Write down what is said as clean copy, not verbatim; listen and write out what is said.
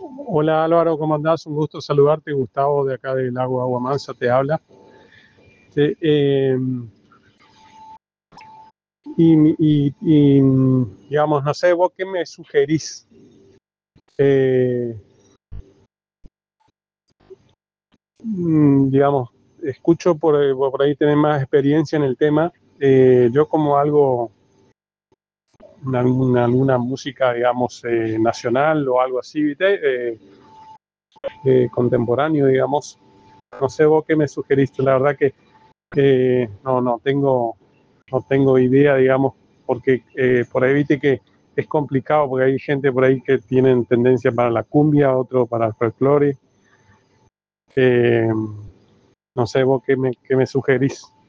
Hola Álvaro, ¿cómo andás? Un gusto saludarte. Gustavo de acá del Lago Agua Mansa te habla. Te- eh, digamos, no sé, vos qué me sugerís. Eh, digamos, escucho por ahí tener más experiencia en el tema. Yo como algo, alguna música, digamos, nacional o algo así, ¿viste? Contemporáneo, digamos. No sé vos qué me sugeriste. La verdad que no tengo idea, digamos, porque por ahí viste que es complicado, porque hay gente por ahí que tienen tendencia para la cumbia, otro para el folclore. Eh, no sé vos qué me sugerís.